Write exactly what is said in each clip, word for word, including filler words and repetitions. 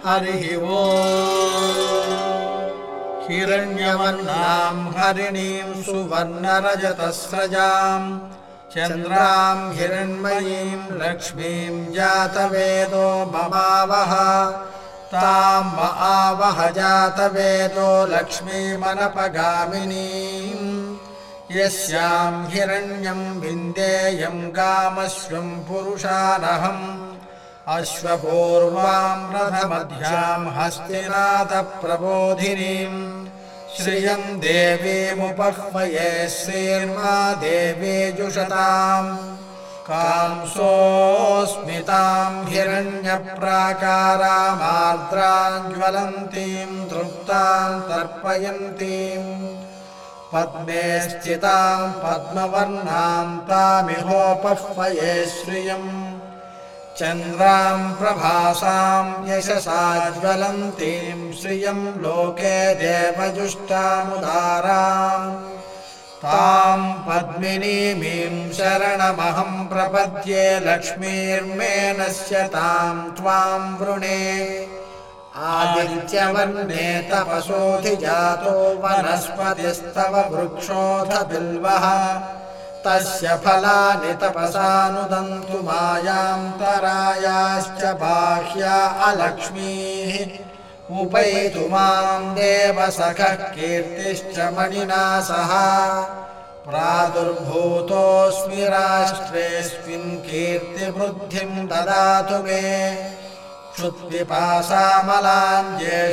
हरिः ओम्। हिरण्यवर्णां हरिणीं सुवर्णरजतस्रजां चन्द्रां हिरण्मयीं लक्ष्मीं जातवेदो ममावह तां म आवह जातवेदो लक्ष्मीमनपगामिनीं यस्यां हिरण्यं विन्देयं गामश्वं पुरुषानहम् अश्वपूर्वां रथमध्यां हस्तिनाथप्रबोधिनीं श्रियं देवीमुपह्वये श्रीर्मा देवी जुषताम् कांसोऽस्मितां हिरण्यप्राकारामार्द्रां ज्वलन्तीं तृप्तां तर्पयन्तीं पद्मे स्थितां पद्मवर्णां तामिहोपह्वये श्रियम् चन्द्रां प्रभासां यशसा ज्वलन्तीं श्रियं लोके देवजुष्टामुदारां तां पद्मिनीमीं शरणमहं प्रपद्ये लक्ष्मीर्मे नश्यतां त्वां वृणे आदित्यवर्णे तपसोऽधिजातो वनस्पतिस्तव वृक्षोऽथ बिल्वः तस्य फलानि तपसानुदन्तु मायान्तरायाश्च बाह्या अलक्ष्मीः उपैतु मां देवसखः कीर्तिश्च मणिना सह प्रादुर्भूतोऽस्मि राष्ट्रेऽस्मिन् कीर्तिवृद्धिं ददातु मे क्षुत्पिपासामलां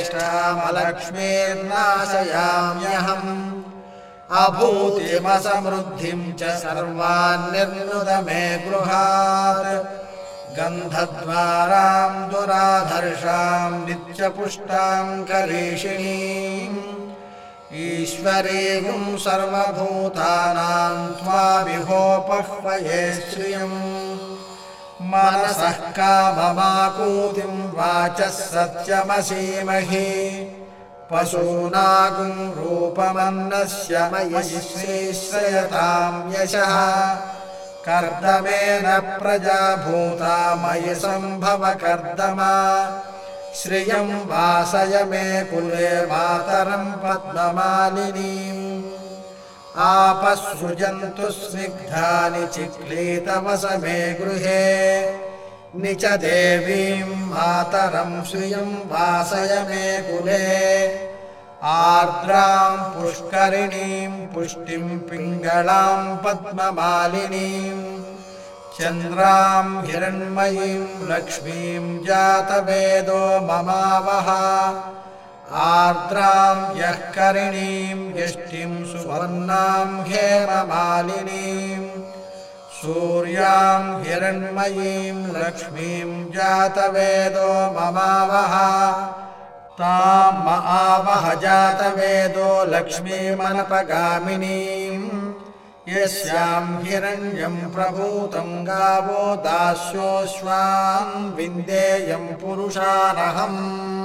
ज्येष्ठामलक्ष्मीर्नाशयाम्यहम् अभूतिमसमृद्धिं च सर्वान् निर्नुद मे गृहात् गन्धद्वारां दुराधर्षां नित्यपुष्टां करीषिणीम् ईश्वरीं सर्वभूतानां त्वामिहोपह्वये श्रियम् मनसः काममाकूतिं वाचः सत्यमसीमहि पशूनागुं रूपमन्नस्य मयि श्रीश्रयतां यशः कर्दमेन प्रजा भूता मयि सम्भव कर्दमा श्रियं वासय मे कुले मातरं पद्ममालिनीम् आपसृजन्तु स्निग्धानि चिक्लीतवस मे गृहे निच देवीं मातरं श्रियं वासय मे कुले आर्द्रां पुष्करिणीं पुष्टिं पिङ्गलां पद्ममालिनीं चन्द्रां हिरण्मयीं लक्ष्मीं जातवेदो ममावह आर्द्रां यः करिणीं यष्टिं सुवर्णां हेममालिनीं सूर्यां हिरण्मयीं लक्ष्मीं जातवेदो ममावह तां म आवह जातवेदो लक्ष्मीमनपगामिनीं यस्यां हिरण्यं प्रभूतं गावो दास्योऽश्वान् विन्देयं पुरुषानहम्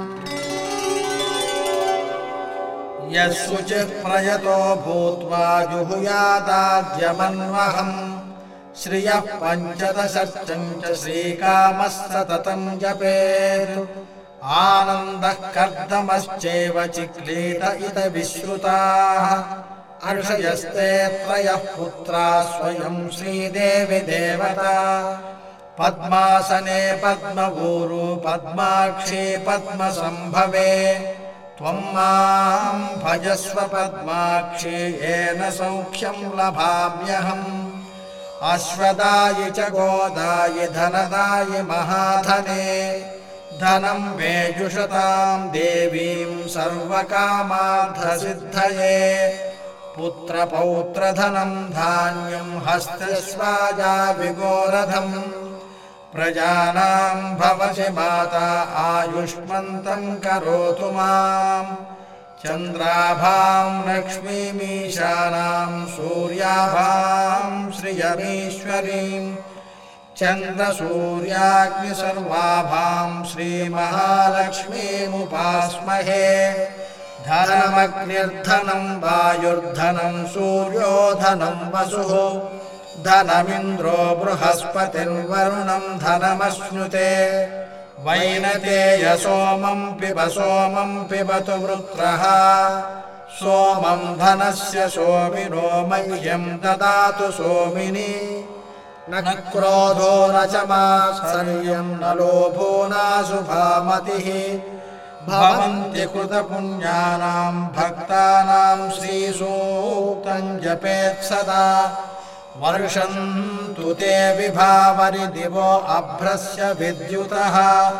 यस्सुचिः प्रयतो भूत्वा जुहुयादाद्यमन्वहम् श्रियः पञ्चदशर्चं च श्रीकामः सततं जपेत् आनन्दः कर्दमश्चैव चिक्लीत इत विश्रुताः अर्षयस्ते त्रयः पुत्राः स्वयं श्रीदेवि देवता पद्मासने पद्मभूरु पद्माक्षी पद्मसम्भवे त्वं मां भजस्व पद्माक्षी येन सौख्यं लभाम्यहम् अश्वदायि च गोदायि धनदायि महाधने धनं मे जुषतां देवीं सर्वकामार्थसिद्धये पुत्रपौत्रधनं धान्यं हस्तस्वाजा विगोरधम् प्रजानां भवसि माता आयुष्मन्तं करोतु माम् चन्द्राभां लक्ष्मीमीशानां सूर्याभां श्रियमीश्वरीं चन्द्रसूर्याग्निसर्वाभां श्रीमहालक्ष्मीमुपास्महे धनमग्निर्धनं वायुर्धनं सूर्योधनं वसुः धनमिन्द्रो बृहस्पतिर्वरुणं धनमश्नुते वैनतेय सोमं पिब सोमं पिबतु वृत्रः सोमं धनस्य सोमिनो मह्यं ददातु सोमिनि न क्रोधो न च मात्सर्यं न लोभो नाशुभामतिः भवन्ति कृतपुण्यानां भक्तानां श्रीसूक्तं जपेत् सदा वर्षन्तु ते विभावरि दिवो अभ्रस्य विद्युतः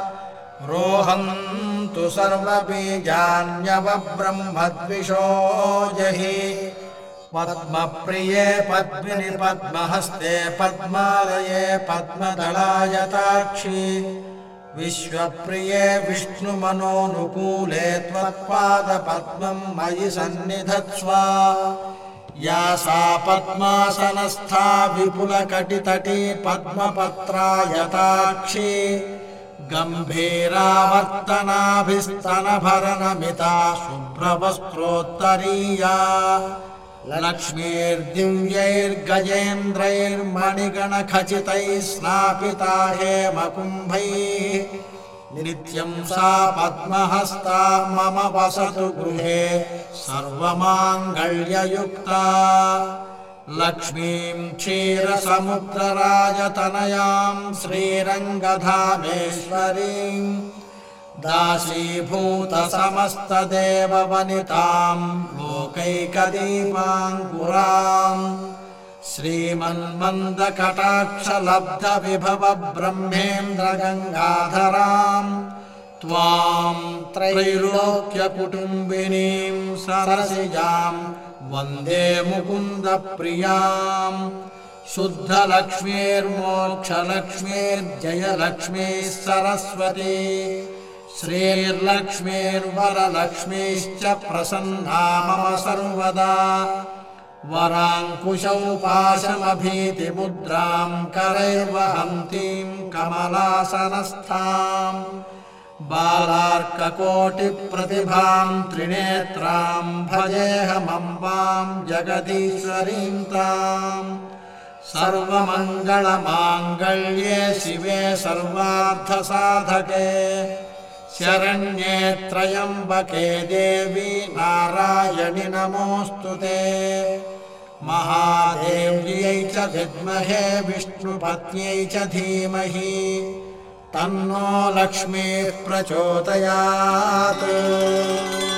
रोहन्तु सर्वबीजान्यवब्रह्मद्विषो जहि पद्मप्रिये पद्मिनि पद्महस्ते पद्मालये पद्मदलायताक्षि विश्वप्रिये विष्णुमनोनुकूले त्वत्पादपद्मं मयि सन्निधत्स्व या सा पद्मासनस्था विपुलकटितटी पद्मपत्रायताक्षी गम्भीरावर्तनाभिस्तनभरणमिता शुभ्रवस्त्रोत्तरीया लक्ष्मीर्दिव्यैर्गजेन्द्रैर्मणिगणखचितैः स्नापिता हेमकुम्भैः नित्यं सा पद्महस्ता मम वसतु गृहे सर्वमाङ्गल्ययुक्ता लक्ष्मीं क्षीरसमुद्रराजतनयां श्रीरङ्गधामेश्वरीं दासीभूतसमस्तदेववनितां लोकैकदीपाङ्कुरां श्रीमन्मन्दकटाक्षलब्धविभवब्रह्मेन्द्रगङ्गाधरां त्वां त्रैलोक्यकुटुम्बिनीं सरसिजां वन्दे मुकुन्दप्रियां शुद्धलक्ष्मीर्मोक्षलक्ष्मीर्जयलक्ष्मीः सरस्वती श्रीर्लक्ष्मीर्वरलक्ष्मीश्च प्रसन्ना मम सर्वदा वराङ्कुशौ पाशमभीतिमुद्रां करैर्वहन्तीं कमलासनस्थां बालार्ककोटिप्रतिभां त्रिनेत्रां भजेऽहमम्बां जगदीश्वरीं ताम् सर्वमङ्गलमाङ्गल्ये शिवे सर्वार्थसाधके शरण्ये त्र्यम्बके देवी नारायणि नमोऽस्तु ते महादेव्यै च विद्महे विष्णुपत्न्यै च धीमहि तन्नो लक्ष्मीः प्रचोदयात्।